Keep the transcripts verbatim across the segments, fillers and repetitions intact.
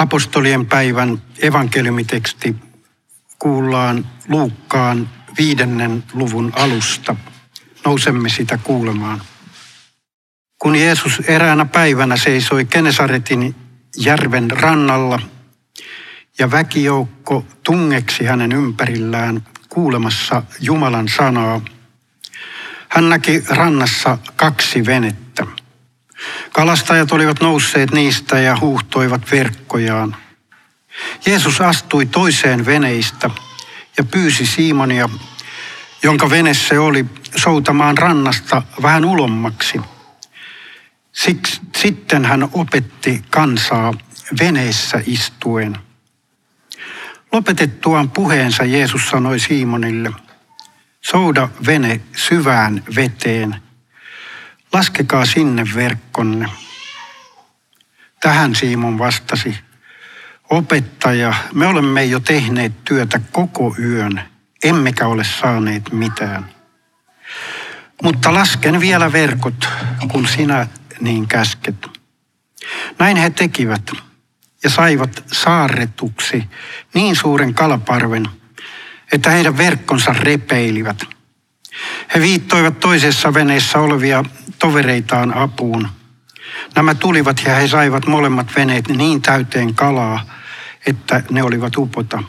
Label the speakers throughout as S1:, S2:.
S1: Apostolien päivän evankeliumiteksti kuullaan Luukkaan viidennen luvun alusta. Nousemme sitä kuulemaan. Kun Jeesus eräänä päivänä seisoi Genesaretin järven rannalla ja väkijoukko tungeksi hänen ympärillään kuulemassa Jumalan sanaa, hän näki rannassa kaksi venettä. Kalastajat olivat nousseet niistä ja huuhtoivat verkkojaan. Jeesus astui toiseen veneistä ja pyysi Simonia, jonka vene se oli, soutamaan rannasta vähän ulommaksi. Siksi, sitten hän opetti kansaa veneessä istuen. Lopetettuaan puheensa Jeesus sanoi Simonille, souda vene syvään veteen. Laskekaa sinne verkkonne. Tähän Simon vastasi, opettaja, me olemme jo tehneet työtä koko yön, emmekä ole saaneet mitään. Mutta lasken vielä verkot, kun sinä niin käsket. Näin he tekivät ja saivat saarretuksi niin suuren kalaparven, että heidän verkkonsa repeilivät. He viittoivat toisessa veneessä olevia tovereitaan apuun. Nämä tulivat ja he saivat molemmat veneet niin täyteen kalaa, että ne olivat upota.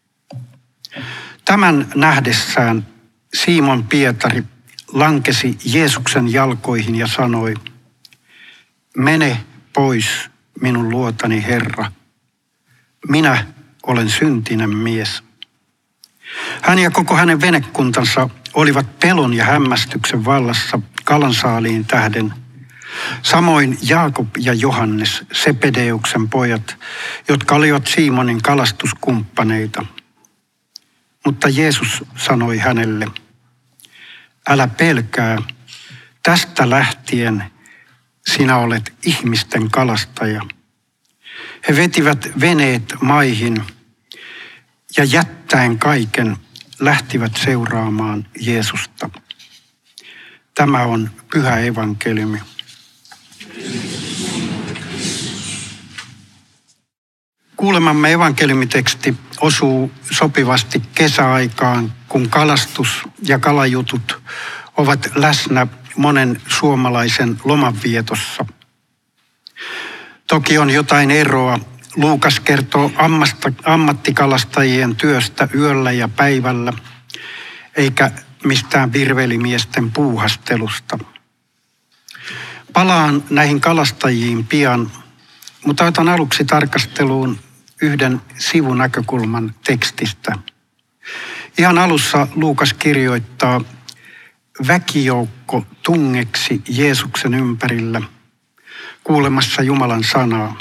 S1: Tämän nähdessään Simon Pietari lankesi Jeesuksen jalkoihin ja sanoi, mene pois minun luotani, Herra. Minä olen syntinen mies. Hän ja koko hänen venekuntansa olivat pelon ja hämmästyksen vallassa kalansaaliin tähden. Samoin Jaakob ja Johannes, Sebedeuksen pojat, jotka olivat Simonin kalastuskumppaneita. Mutta Jeesus sanoi hänelle, älä pelkää, tästä lähtien sinä olet ihmisten kalastaja. He vetivät veneet maihin ja jättäen kaiken lähtivät seuraamaan Jeesusta. Tämä on pyhä evankeliumi. Kuulemamme evankeliumiteksti osuu sopivasti kesäaikaan, kun kalastus ja kalajutut ovat läsnä monen suomalaisen lomanvietossa. Toki on jotain eroa. Luukas kertoo ammattikalastajien työstä yöllä ja päivällä, eikä mistään virvelimiesten puuhastelusta. Palaan näihin kalastajiin pian, mutta otan aluksi tarkasteluun yhden sivunäkökulman tekstistä. Ihan alussa Luukas kirjoittaa, väkijoukko tungeksi Jeesuksen ympärillä, kuulemassa Jumalan sanaa.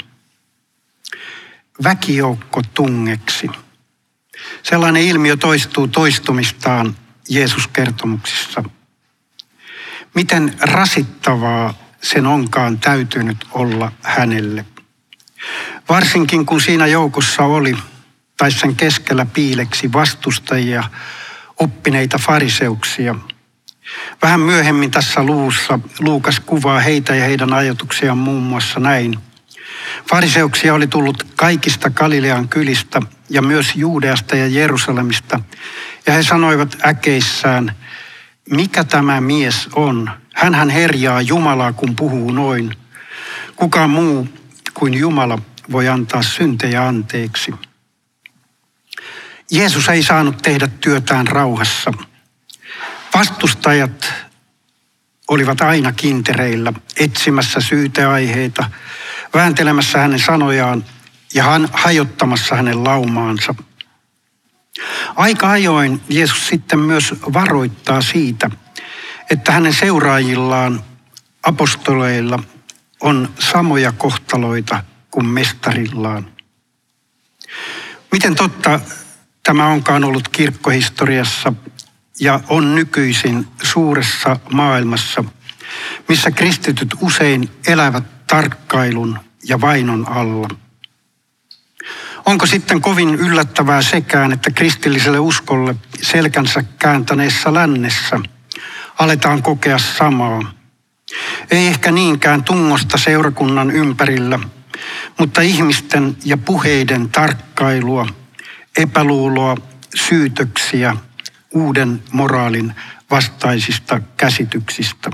S1: Väkijoukko tungeksi. Sellainen ilmiö toistuu toistumistaan Jeesus-kertomuksissa. Miten rasittavaa sen onkaan täytynyt olla hänelle. Varsinkin kun siinä joukossa oli, tai sen keskellä piileksi vastustajia, oppineita fariseuksia. Vähän myöhemmin tässä luvussa Luukas kuvaa heitä ja heidän ajatuksiaan muun muassa näin. Fariseuksia oli tullut kaikista Galilean kylistä ja myös Juudeasta ja Jerusalemista, ja he sanoivat äkeissään, mikä tämä mies on? Hänhän herjaa Jumalaa, kun puhuu noin. Kuka muu kuin Jumala voi antaa syntejä anteeksi? Jeesus ei saanut tehdä työtään rauhassa. Vastustajat olivat aina kintereillä, etsimässä syyteaiheita, vääntelemässä hänen sanojaan ja hajottamassa hänen laumaansa. Aika ajoin Jeesus sitten myös varoittaa siitä, että hänen seuraajillaan, apostoleilla, on samoja kohtaloita kuin mestarillaan. Miten totta tämä onkaan ollut kirkkohistoriassa ja on nykyisin suuressa maailmassa, missä kristityt usein elävät tarkkailun ja vainon alla. Onko sitten kovin yllättävää sekään, että kristilliselle uskolle selkänsä kääntäneessä lännessä aletaan kokea samaa? Ei ehkä niinkään tungosta seurakunnan ympärillä, mutta ihmisten ja puheiden tarkkailua, epäluuloa, syytöksiä, uuden moraalin vastaisista käsityksistä.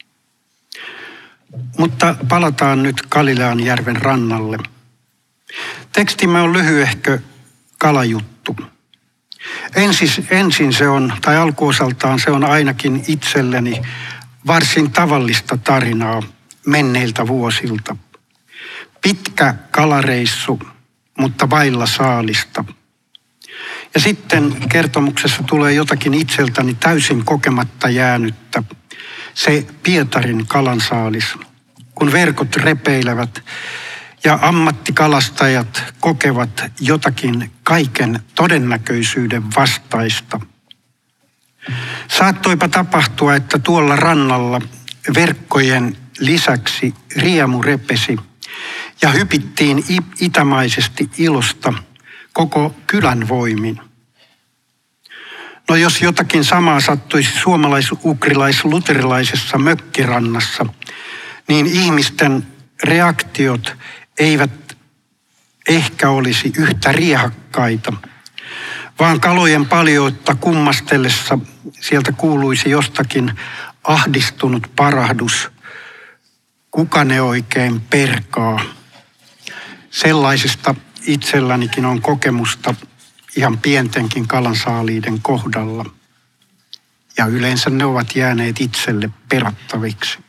S1: Mutta palataan nyt Galilean järven rannalle. Tekstimme on lyhyehkö kalajuttu. Ensin, ensin se on, tai alkuosaltaan se on ainakin itselleni varsin tavallista tarinaa menneiltä vuosilta. Pitkä kalareissu, mutta vailla saalista. Ja sitten kertomuksessa tulee jotakin itseltäni täysin kokematta jäänyttä. Se Pietarin kalansaalis, kun verkot repeilevät ja ammattikalastajat kokevat jotakin kaiken todennäköisyyden vastaista. Saattoipa tapahtua, että tuolla rannalla verkkojen lisäksi riemu repesi ja hypittiin itämaisesti ilosta koko kylän voimin. No jos jotakin samaa sattuisi suomalais-ukrilais-luterilaisessa mökkirannassa, niin ihmisten reaktiot eivät ehkä olisi yhtä riehakkaita, vaan kalojen paljoutta kummastellessa sieltä kuuluisi jostakin ahdistunut parahdus. Kuka ne oikein perkaa? Sellaisesta itsellänikin on kokemusta ihan pientenkin kalansaaliiden kohdalla. Ja yleensä ne ovat jääneet itselle perattaviksi.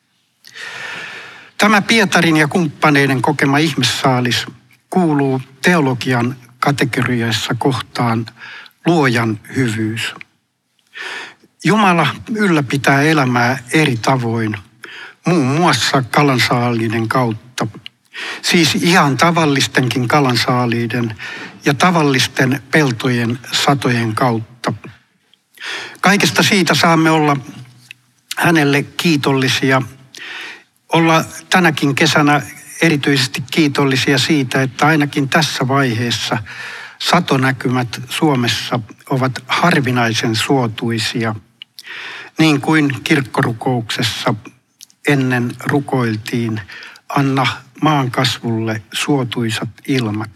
S1: Tämä Pietarin ja kumppaneiden kokema ihmissaalis kuuluu teologian kategoriassa kohtaan luojan hyvyys. Jumala ylläpitää elämää eri tavoin, muun muassa kalansaaliiden kautta. Siis ihan tavallistenkin kalansaaliiden ja tavallisten peltojen satojen kautta. Kaikesta siitä saamme olla hänelle kiitollisia. Olla tänäkin kesänä erityisesti kiitollisia siitä, että ainakin tässä vaiheessa satonäkymät Suomessa ovat harvinaisen suotuisia. Niin kuin kirkkorukouksessa ennen rukoiltiin, anna maan kasvulle suotuisat ilmat.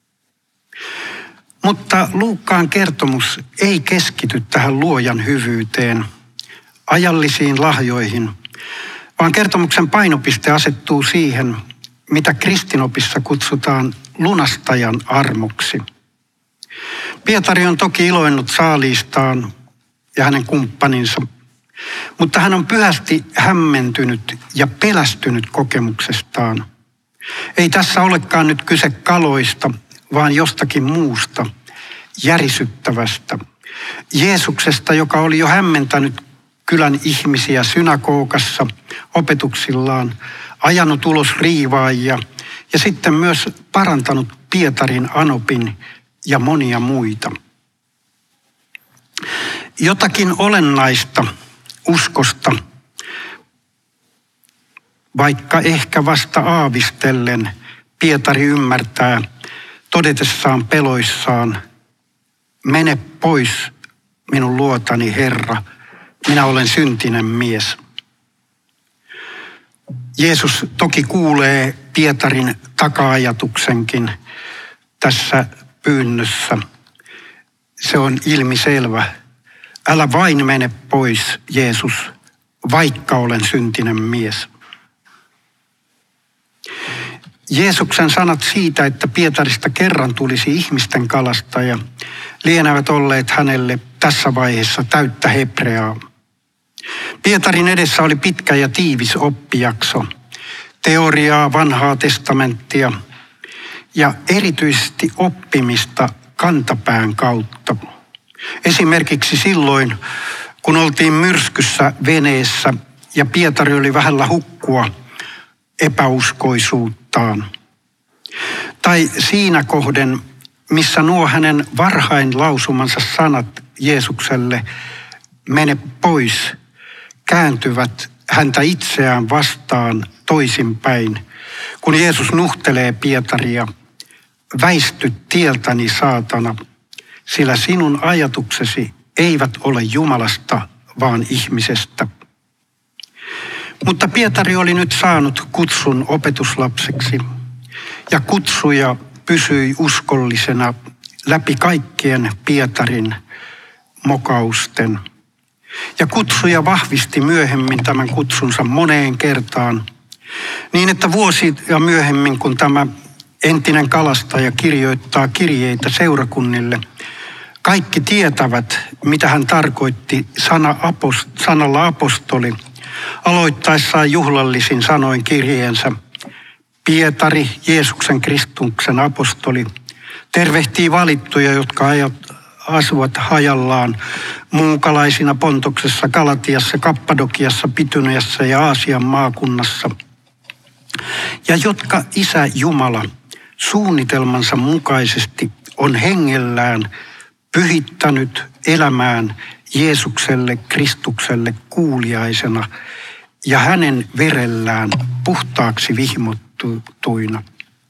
S1: Mutta Luukkaan kertomus ei keskity tähän luojan hyvyyteen, ajallisiin lahjoihin, vaan kertomuksen painopiste asettuu siihen, mitä kristinopissa kutsutaan lunastajan armoksi. Pietari on toki iloinnut saaliistaan ja hänen kumppaninsa, mutta hän on pyhästi hämmentynyt ja pelästynyt kokemuksestaan. Ei tässä olekaan nyt kyse kaloista, vaan jostakin muusta, järisyttävästä. Jeesuksesta, joka oli jo hämmentänyt kylän ihmisiä synagogassa opetuksillaan, ajanut ulos riivaajia ja sitten myös parantanut Pietarin anopin ja monia muita. Jotakin olennaista uskosta, vaikka ehkä vasta aavistellen, Pietari ymmärtää todetessaan peloissaan, mene pois minun luotani, Herra, minä olen syntinen mies. Jeesus toki kuulee Pietarin taka-ajatuksenkin tässä pyynnössä. Se on ilmiselvä. Älä vain mene pois, Jeesus, vaikka olen syntinen mies. Jeesuksen sanat siitä, että Pietarista kerran tulisi ihmisten kalastaja, lienevät olleet hänelle tässä vaiheessa täyttä hebreaa. Pietarin edessä oli pitkä ja tiivis oppijakso, teoriaa, vanhaa testamenttia ja erityisesti oppimista kantapään kautta. Esimerkiksi silloin, kun oltiin myrskyssä veneessä ja Pietari oli vähällä hukkua epäuskoisuuttaan. Tai siinä kohden, missä nuo hänen varhain lausumansa sanat Jeesukselle, mene pois, kääntyvät häntä itseään vastaan toisinpäin, kun Jeesus nuhtelee Pietaria, väisty tieltäni, saatana, sillä sinun ajatuksesi eivät ole Jumalasta, vaan ihmisestä. Mutta Pietari oli nyt saanut kutsun opetuslapseksi, ja kutsuja pysyi uskollisena läpi kaikkien Pietarin mokausten. Ja kutsuja vahvisti myöhemmin tämän kutsunsa moneen kertaan, niin että vuosia myöhemmin, kun tämä entinen kalastaja kirjoittaa kirjeitä seurakunnille, kaikki tietävät, mitä hän tarkoitti sana apost- sanalla apostoli, aloittaessaan juhlallisin sanoin kirjeensä. Pietari, Jeesuksen Kristuksen apostoli, tervehtii valittuja, jotka ajat, asuvat hajallaan muukalaisina Pontoksessa, Galatiassa, Kappadokiassa, Pityniassa ja Aasian maakunnassa, ja jotka Isä Jumala suunnitelmansa mukaisesti on hengellään pyhittänyt elämään Jeesukselle Kristukselle kuuliaisena ja hänen verellään puhtaaksi vihmottuina.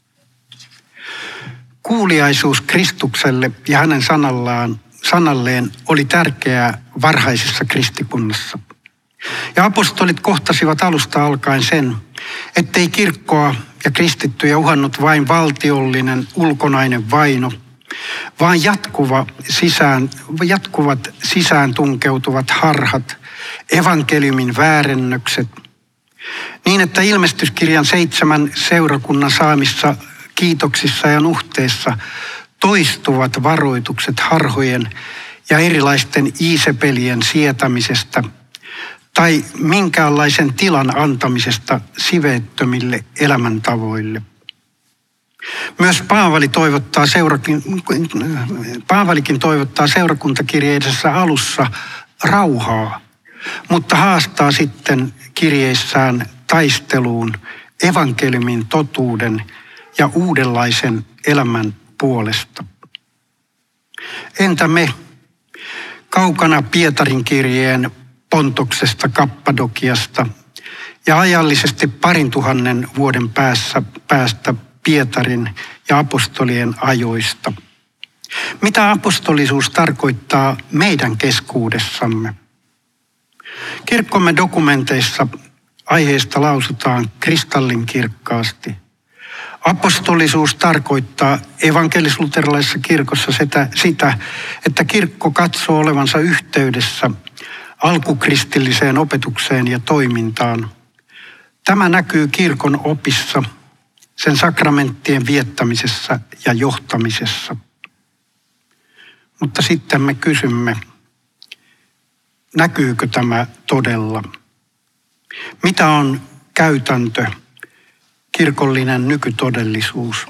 S1: Kuuliaisuus Kristukselle ja hänen sanallaan, sanalleen oli tärkeää varhaisessa kristikunnassa. Ja apostolit kohtasivat alusta alkaen sen, ettei kirkkoa ja kristittyjä uhannut vain valtiollinen ulkonainen vaino, vaan jatkuva sisään, jatkuvat sisään tunkeutuvat harhat, evankeliumin väärennökset, niin että ilmestyskirjan seitsemän seurakunnan saamissa kiitoksissa ja nuhteissa toistuvat varoitukset harhojen ja erilaisten iisepelien sietämisestä tai minkäänlaisen tilan antamisesta siveettömille elämäntavoille. Myös Paavali toivottaa seurakin, Paavalikin toivottaa seurakuntakirjeidessä alussa rauhaa, mutta haastaa sitten kirjeissään taisteluun evankeliumin totuuden ja uudenlaisen elämän puolesta. Entä me, kaukana Pietarin kirjeen Pontoksesta, Kappadokiasta ja ajallisesti parin tuhannen vuoden päässä, päästä Pietarin ja apostolien ajoista? Mitä apostolisuus tarkoittaa meidän keskuudessamme? Kirkkomme dokumenteissa aiheesta lausutaan kristallinkirkkaasti. Apostolisuus tarkoittaa evankelis-luterilaisessa kirkossa sitä, sitä, että kirkko katsoo olevansa yhteydessä alkukristilliseen opetukseen ja toimintaan. Tämä näkyy kirkon opissa, sen sakramenttien viettämisessä ja johtamisessa. Mutta sitten me kysymme, näkyykö tämä todella? Mitä on käytäntö, kirkollinen nykytodellisuus?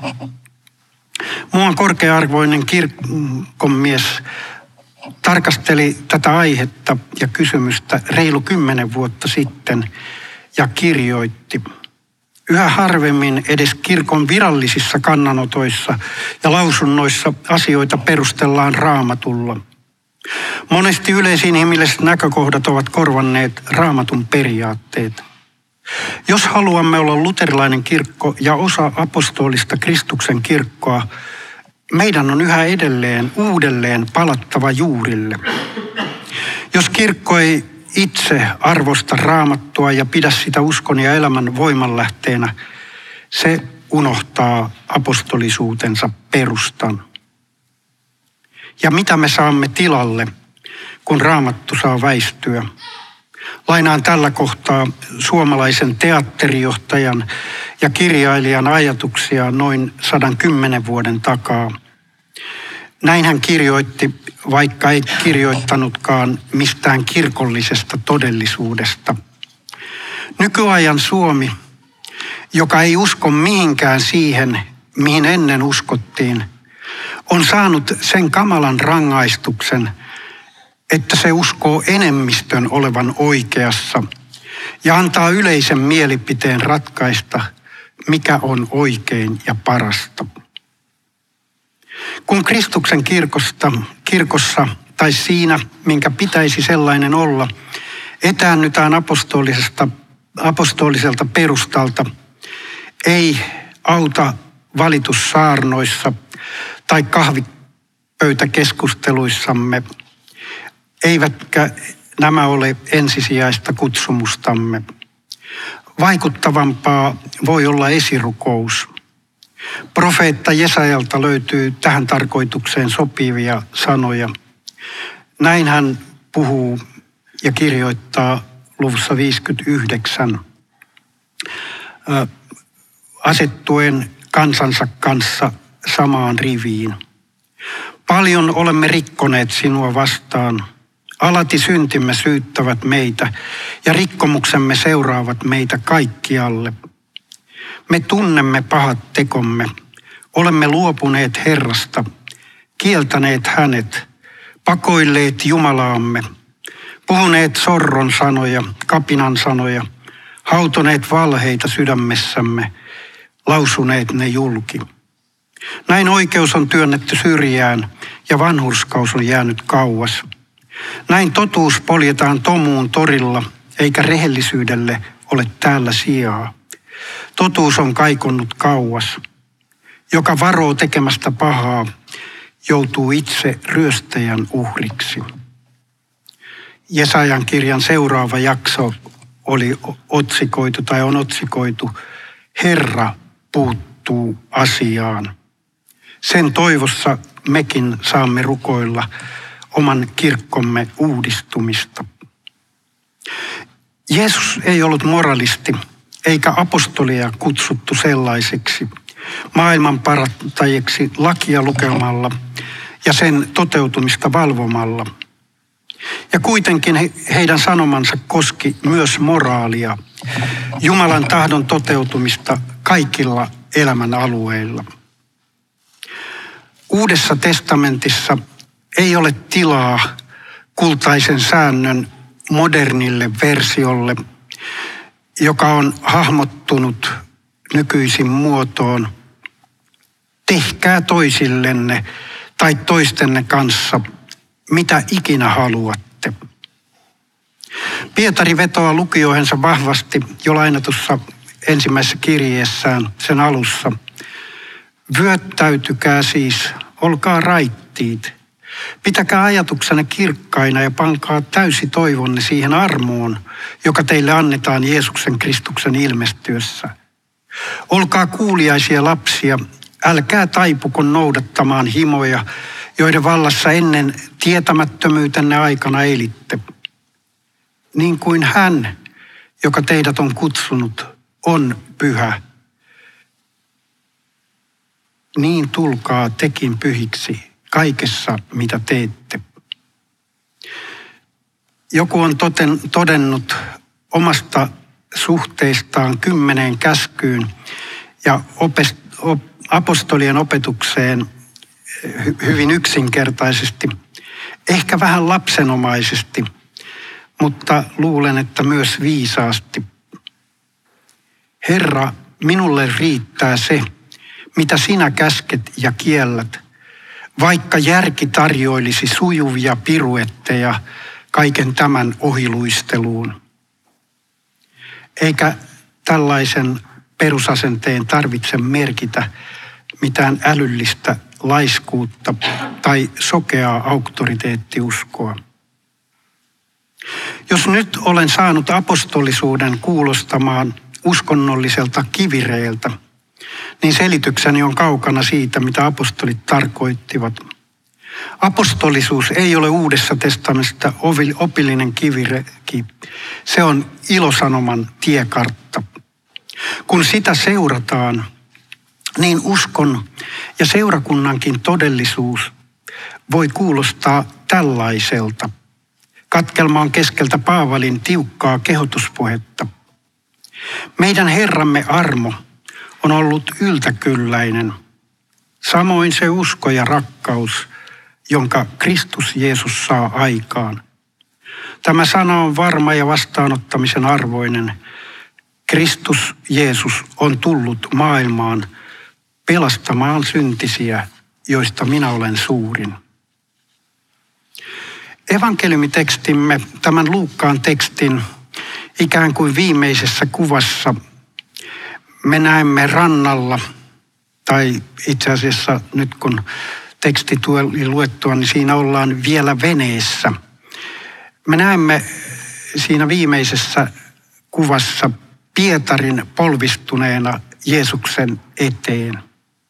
S1: Muuan korkea-arvoinen kirkkonmies tarkasteli tätä aihetta ja kysymystä reilu kymmenen vuotta sitten ja kirjoitti: yhä harvemmin edes kirkon virallisissa kannanotoissa ja lausunnoissa asioita perustellaan Raamatulla. Monesti yleisinhimilliset näkökohdat ovat korvanneet Raamatun periaatteet. Jos haluamme olla luterilainen kirkko ja osa apostolista Kristuksen kirkkoa, meidän on yhä edelleen uudelleen palattava juurille. Jos kirkko ei itse arvosta Raamattua ja pidä sitä uskon ja elämän voimanlähteenä, se unohtaa apostolisuutensa perustan. Ja mitä me saamme tilalle, kun Raamattu saa väistyä? Lainaan tällä kohtaa suomalaisen teatterijohtajan ja kirjailijan ajatuksia noin sadan kymmenen vuoden takaa. Näin hän kirjoitti, vaikka ei kirjoittanutkaan mistään kirkollisesta todellisuudesta. Nykyajan Suomi, joka ei usko mihinkään siihen, mihin ennen uskottiin, on saanut sen kamalan rangaistuksen, että se uskoo enemmistön olevan oikeassa ja antaa yleisen mielipiteen ratkaista, mikä on oikein ja parasta. Kun Kristuksen kirkosta, kirkossa tai siinä, minkä pitäisi sellainen olla, etäännytään apostolisesta, apostoliselta perustalta, ei auta valitussaarnoissa tai kahvipöytäkeskusteluissamme, eivätkä nämä ole ensisijaista kutsumustamme. Vaikuttavampaa voi olla esirukous. Profeetta Jesajalta löytyy tähän tarkoitukseen sopivia sanoja. Näin hän puhuu ja kirjoittaa luvussa viisikymmentäyhdeksän asettuen kansansa kanssa samaan riviin. Paljon olemme rikkoneet sinua vastaan. Alati syntimme syyttävät meitä ja rikkomuksemme seuraavat meitä kaikkialle. Me tunnemme pahat tekomme. Olemme luopuneet Herrasta, kieltäneet hänet, pakoilleet Jumalaamme, puhuneet sorron sanoja, kapinan sanoja, hautoneet valheita sydämessämme, lausuneet ne julki. Näin oikeus on työnnetty syrjään ja vanhurskaus on jäänyt kauas. Näin totuus poljetaan tomuun torilla, eikä rehellisyydelle ole täällä sijaa. Totuus on kaikonnut kauas. Joka varoo tekemästä pahaa, joutuu itse ryöstäjän uhriksi. Jesajan kirjan seuraava jakso oli otsikoitu tai on otsikoitu Herra puuttuu asiaan. Sen toivossa mekin saamme rukoilla oman kirkkomme uudistumista. Jeesus ei ollut moralisti, eikä apostolia kutsuttu sellaiseksi maailman parantajiksi lakia lukemalla ja sen toteutumista valvomalla. Ja kuitenkin he, heidän sanomansa koski myös moraalia, Jumalan tahdon toteutumista kaikilla elämän alueilla. Uudessa testamentissa ei ole tilaa kultaisen säännön modernille versiolle, joka on hahmottunut nykyisin muotoon. Tehkää toisillenne tai toistenne kanssa mitä ikinä haluatte. Pietari vetoaa lukijoihinsa vahvasti jo lainatussa ensimmäisessä kirjeessään sen alussa. Vyöttäytykää siis, olkaa raittiit. Pitäkää ajatuksenne kirkkaina ja pankaa täysi toivonne siihen armoon, joka teille annetaan Jeesuksen Kristuksen ilmestyessä. Olkaa kuuliaisia lapsia, älkää taipuko noudattamaan himoja, joiden vallassa ennen tietämättömyytenne aikana elitte. Niin kuin hän, joka teidät on kutsunut, on pyhä. Niin tulkaa tekin pyhiksi kaikessa, mitä teette. Joku on toten, todennut omasta suhteistaan kymmeneen käskyyn ja opest, op, apostolien opetukseen hy, hyvin yksinkertaisesti, ehkä vähän lapsenomaisesti, mutta luulen, että myös viisaasti. Herra, minulle riittää se, mitä sinä käsket ja kiellät, vaikka järki tarjoilisi sujuvia piruetteja kaiken tämän ohiluisteluun. Eikä tällaisen perusasenteen tarvitse merkitä mitään älyllistä laiskuutta tai sokeaa auktoriteettiuskoa. Jos nyt olen saanut apostolisuuden kuulostamaan uskonnolliselta kivireeltä, niin selitykseni on kaukana siitä, mitä apostolit tarkoittivat. Apostolisuus ei ole Uudessa testamentissa opillinen kivireki. Se on ilosanoman tiekartta. Kun sitä seurataan, niin uskon ja seurakunnankin todellisuus voi kuulostaa tällaiselta. Katkelma on keskeltä Paavalin tiukkaa kehotuspuhetta. Meidän Herramme armo on ollut yltäkylläinen. Samoin se usko ja rakkaus, jonka Kristus Jeesus saa aikaan. Tämä sana on varma ja vastaanottamisen arvoinen. Kristus Jeesus on tullut maailmaan pelastamaan syntisiä, joista minä olen suurin. Evankeliumitekstimme, tämän Luukkaan tekstin ikään kuin viimeisessä kuvassa, me näemme rannalla, tai itse asiassa nyt kun teksti tuli luettua, niin siinä ollaan vielä veneessä. Me näemme siinä viimeisessä kuvassa Pietarin polvistuneena Jeesuksen eteen.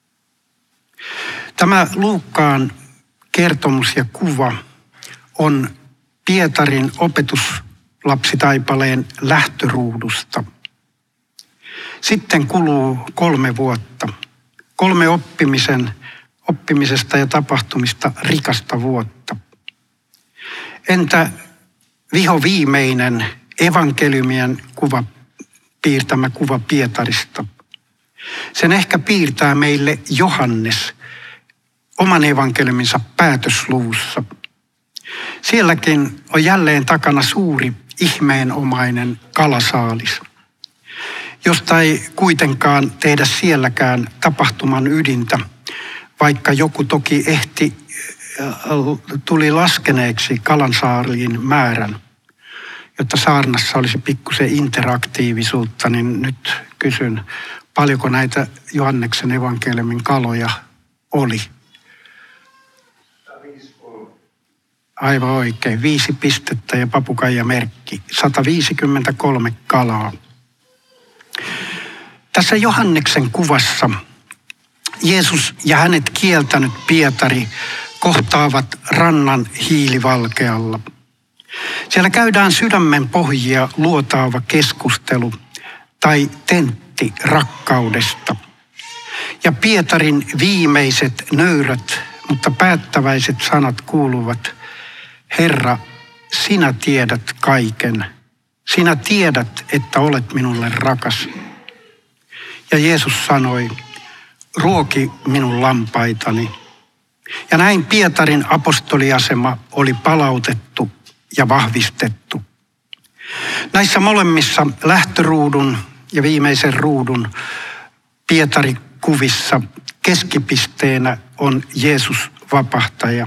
S1: Tämä Luukkaan kertomus ja kuva on Pietarin opetuslapsitaipaleen lähtöruudusta. Sitten kuluu kolme vuotta. Kolme oppimisen, oppimisesta ja tapahtumista rikasta vuotta. Entä viho viimeinen evankeliumien kuva, piirtämä kuva Pietarista? Sen ehkä piirtää meille Johannes oman evankeliuminsa päätösluvussa. Sielläkin on jälleen takana suuri ihmeenomainen kalasaalis, josta ei kuitenkaan tehdä sielläkään tapahtuman ydintä, vaikka joku toki ehti, tuli laskeneeksi kalansaaliin määrän. Jotta saarnassa olisi pikkusen interaktiivisuutta, niin nyt kysyn, paljonko näitä Johanneksen evankeliumin kaloja oli? Aivan oikein, viisi pistettä ja papukaijamerkki, sata viisikymmentäkolme kalaa. Tässä Johanneksen kuvassa Jeesus ja hänet kieltänyt Pietari kohtaavat rannan hiilivalkealla. Siellä käydään sydämen pohjia luotaava keskustelu tai tentti rakkaudesta. Ja Pietarin viimeiset nöyrät, mutta päättäväiset sanat kuuluvat: Herra, sinä tiedät kaiken. Sinä tiedät, että olet minulle rakas. Ja Jeesus sanoi: ruoki minun lampaitani. Ja näin Pietarin apostoliasema oli palautettu ja vahvistettu. Näissä molemmissa lähtöruudun ja viimeisen ruudun Pietari-kuvissa keskipisteenä on Jeesus vapahtaja.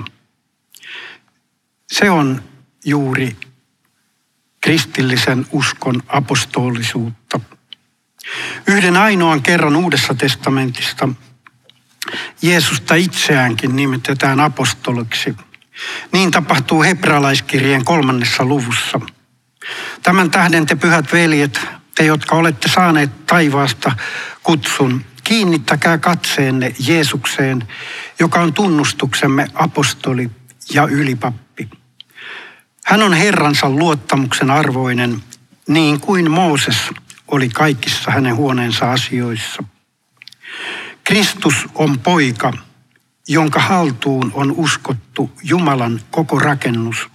S1: Se on juuri kristillisen uskon apostolisuutta. Yhden ainoan kerran Uudessa testamentista Jeesusta itseäänkin nimitetään apostoliksi. Niin tapahtuu hebrealaiskirjeen kolmannessa luvussa. Tämän tähden te pyhät veljet, te jotka olette saaneet taivaasta kutsun, kiinnittäkää katseenne Jeesukseen, joka on tunnustuksemme apostoli ja ylipappi. Hän on Herransa luottamuksen arvoinen, niin kuin Mooses oli kaikissa hänen huoneensa asioissa. Kristus on poika, jonka haltuun on uskottu Jumalan koko rakennus.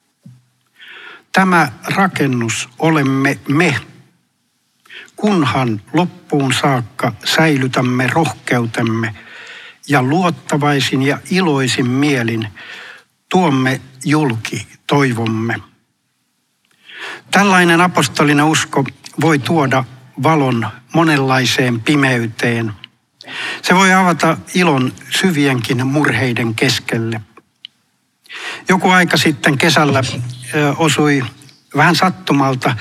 S1: Tämä rakennus olemme me, kunhan loppuun saakka säilytämme rohkeutemme ja luottavaisin ja iloisin mielin tuomme julki toivomme. Tällainen apostolinen usko voi tuoda valon monenlaiseen pimeyteen. Se voi avata ilon syvienkin murheiden keskelle. Joku aika sitten kesällä osui vähän sattumalta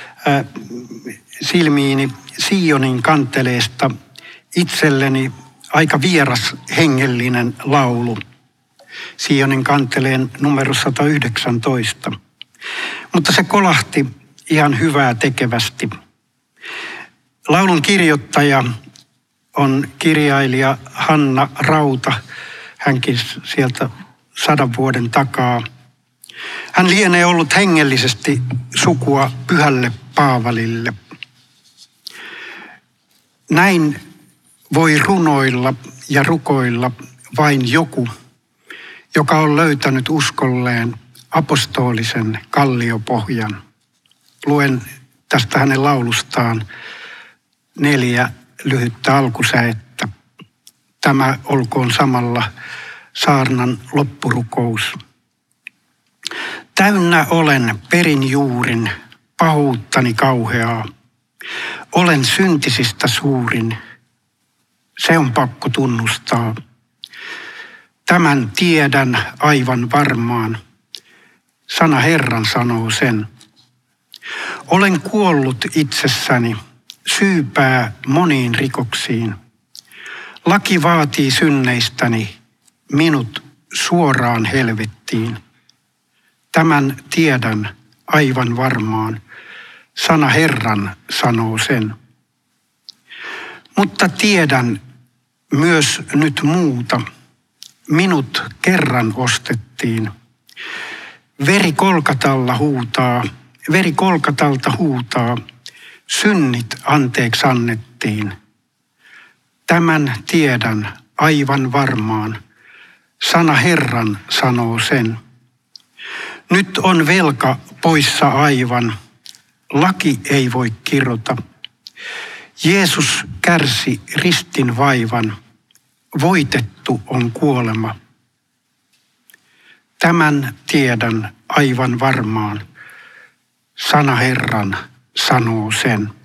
S1: silmiini Sionin kanteleesta itselleni aika vieras hengellinen laulu. Sionin kanteleen numero sata yhdeksäntoista. Mutta se kolahti ihan hyvää tekevästi. Laulun kirjoittaja on kirjailija Hanna Rauta, hänkin sieltä sadan vuoden takaa. Hän lienee ollut hengellisesti sukua Pyhälle Paavalille. Näin voi runoilla ja rukoilla vain joku, joka on löytänyt uskolleen apostolisen kalliopohjan. Luen tästä hänen laulustaan neljä lyhyttä alkusäettä. Tämä olkoon samalla saarnan loppurukous. Täynnä olen perin juurin pahuuttani kauheaa. Olen syntisistä suurin. Se on pakko tunnustaa. Tämän tiedän aivan varmaan. Sana Herran sanoo sen. Olen kuollut itsessäni, syypää moniin rikoksiin. Laki vaatii synneistäni minut suoraan helvettiin. Tämän tiedän aivan varmaan. Sana Herran sanoo sen. Mutta tiedän myös nyt muuta. minut kerran ostettiin. Veri Kolkatalla huutaa, veri Kolkatalta huutaa, synnit anteeksi annettiin. Tämän tiedän aivan varmaan, sana Herran sanoo sen. Nyt on velka poissa aivan, laki ei voi kirota. Jeesus kärsi ristin vaivan, voitettu on kuolema. Tämän tiedän aivan varmaan, sana Herran sanoo sen.